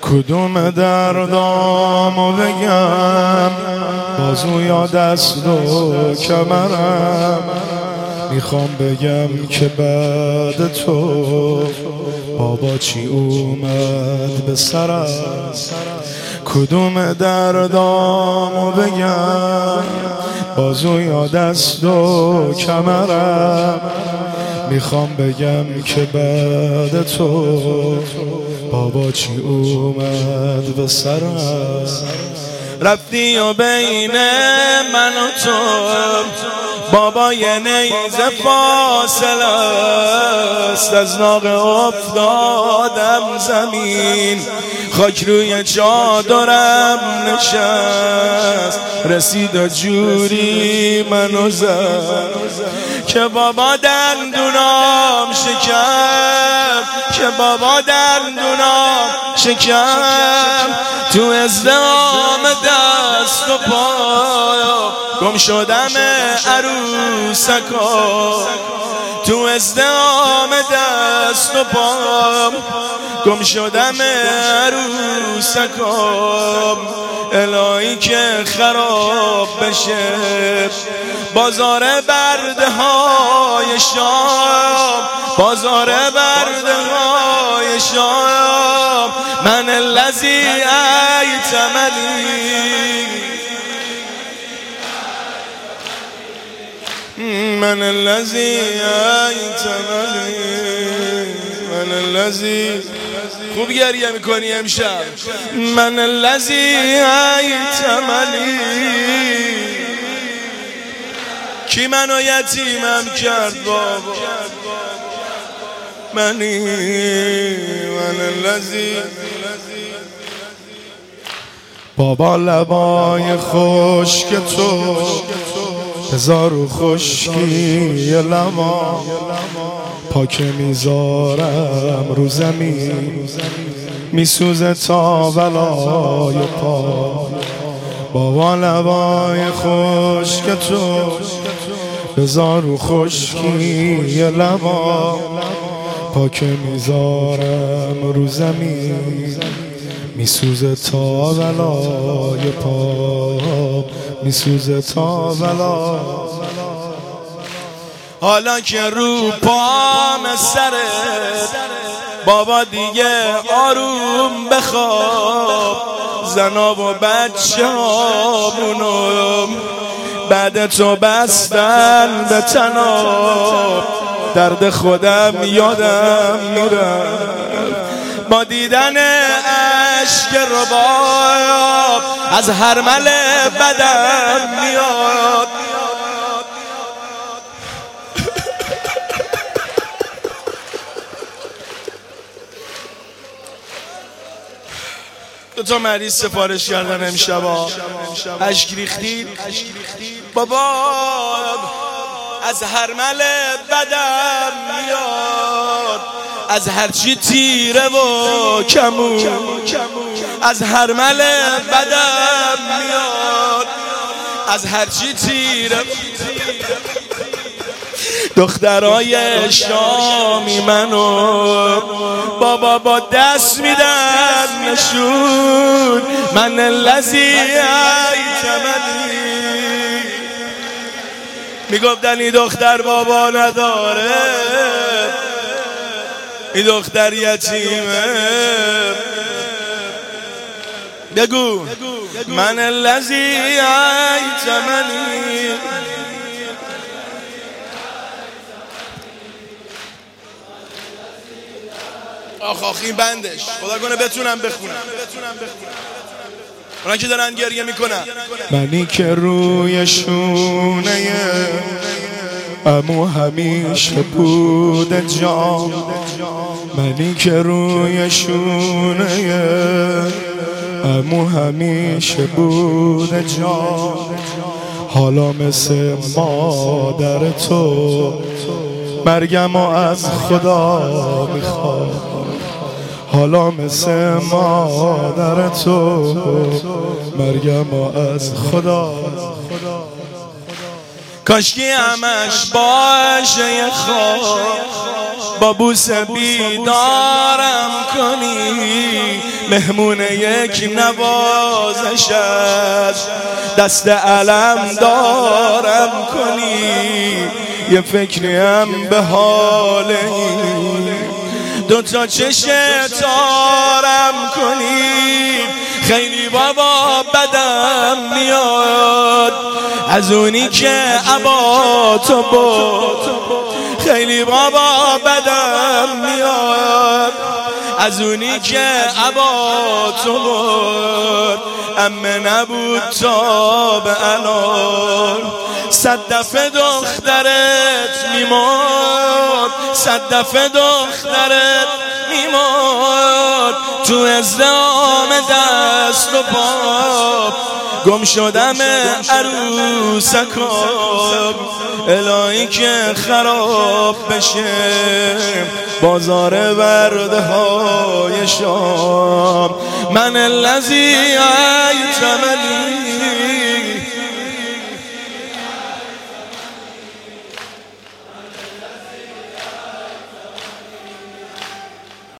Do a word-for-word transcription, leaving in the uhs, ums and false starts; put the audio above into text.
کدوم دردامو بگم، بازو یا دست و کمرم. میخوام بگم که بعد تو بابا چی اومد به سرم. کدوم دردامو بگم، بازو یا دست و کمرم. میخوام بگم که بعد تو بابا چی اومد به سرم. رفتی و بین من و تو بابا یه نیزه فاصله است. از ناقه افتادم زمین، خاک روی چادرم نشست. رسید جوری منو زد که بابا دندونام شکم، که بابا دندونام شکم. تو ازدحام دست و پا گم شدم عروسکا. تو ازدحام دست و پا گم شدم عروسکا. الهی که خراب بشه بازار برده های شام، بازار برده های شام. من الذی ایتمنی، من الذی ایتمنی، من الذی. خوب گریه میکنی امشب. من الذی ایتمنی. کی منو یتیمم کرد بابا؟ منی، من الذی. بابا لبای خشک تو هزار و خشکی لما، پاک میذارم رو زمین میسوزه تا ولای پا. بابا لبای خشک تو هزار و خشکی لما، پاک میذارم رو زمین میسوزه تا ولای پا، میسوزه تا ولا. حالا که رو پام سرت بابا دیگه آروم بخواب. زنا و بچه هامونو بعد تو بستن به تناب. درد خودم یادم میرم با دیدن عشق رباب. از هرمل بدم میاد دو تا مریض سفارش کردن امشبا. اشک ریختید بابا. از هرمل بدم میاد، از هرچی تیره و کمون. از هرمل بدم میاد، از هرچی تیره. دخترای شامی منو بابا با دست میدن نشون. من الذی ایتمنی. میگفتن این دختر بابا نداره، این دختر یتیمه. بگو من الذی ایتمنی. آخ آخ این بندش خدا کنه بتونم بخونم. اونا که دارن گریه میکنن. منی که روی شونه امو همیشه بود جام. منی که روی شونه امو همیشه بود جام. حالا مثل مادر تو مرگم از خدا میخوام. حالا مثل مادر تو مرگم از خدا. کاشکی همش باشه خواب با بوسه بیدارم کنی، مهمون یک نوازشت دست علم دارم کنی، یه فکریم به حال این دوتا چشم تارم کنی. خیلی بابا بدم میاد از اونی که عباتو بود، خیلی بابا بدم میاد از اونی که عباتو بود، امه نبود تا به الان صد دفعه دخترت میماد، صد دفعه دخترت میماد تو ازدحام دست و پا، گم شدم عروسکام الهی که خراب بشه بازار ورده های شام. من الذی